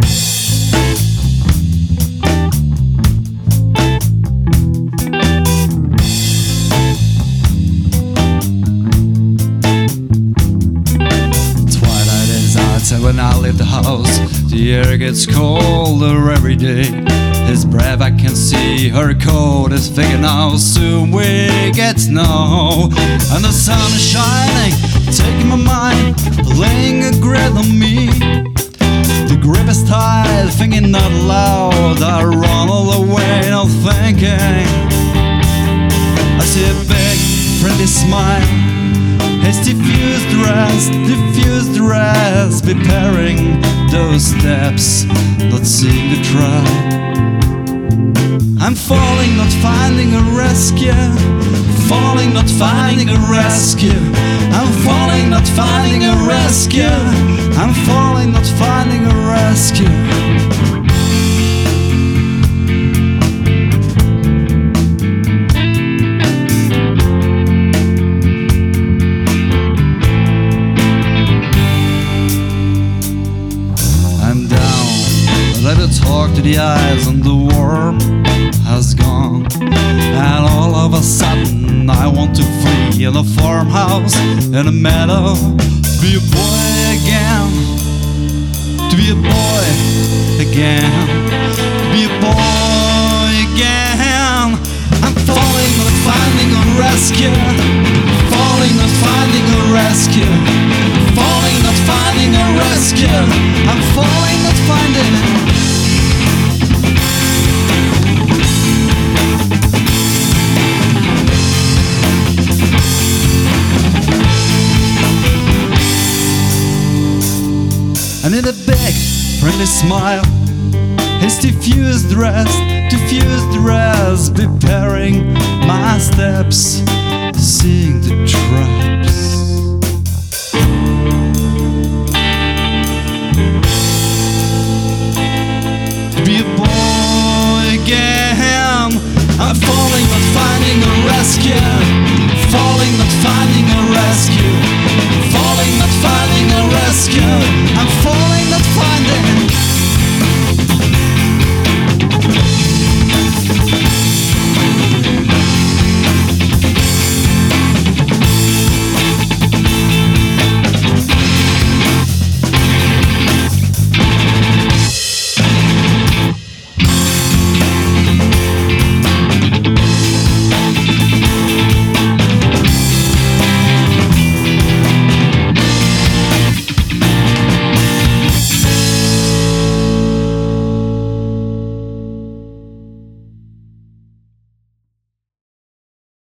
When I leave the house, the air gets colder every day. His breath I can see, her coat is thicker now. Soon we get snow, and the sun is shining, taking my mind, laying a grip on me. The grip is tight, thinking not loud. I run all the way, not thinking. I see a big, friendly smile. His diffused dress, preparing those steps, not seeing the try. I'm falling, not finding a rescue. Falling, not finding a rescue. I'm falling, not finding a rescue. I'm falling, not finding a rescue. Talk to the eyes and the worm has gone. And all of a sudden I want to flee in a farmhouse in a meadow. To be a boy again. To be a boy again. To be a boy again. I'm falling, not finding a rescue. Falling, not finding a rescue. Falling, not finding a rescue. I'm falling, not finding it. And in a big, friendly smile, his diffused dress, preparing my steps, seeing the track.